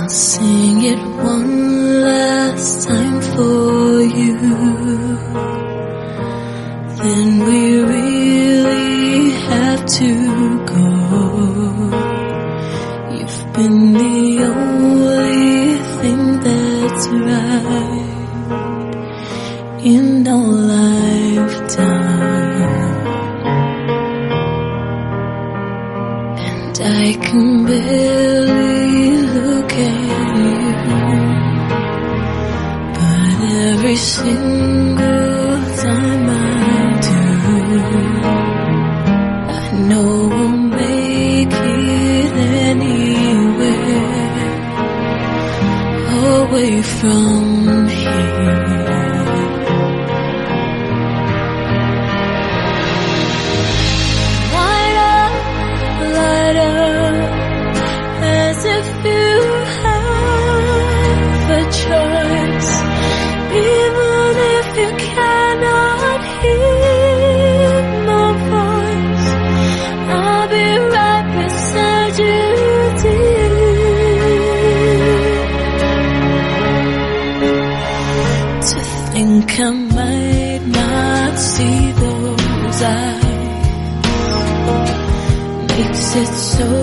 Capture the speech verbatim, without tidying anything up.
sing it one last time for you. Then we really have to go. You've been the only thing that's right in our lifetime. And I can barely look at you, but every single time I do, I know we'll make it anywhere away from here. Light up, light up, as if you have a choice, even if you cannot hear my voice. I'll be right beside you, dear. To think I might not see those eyes makes it so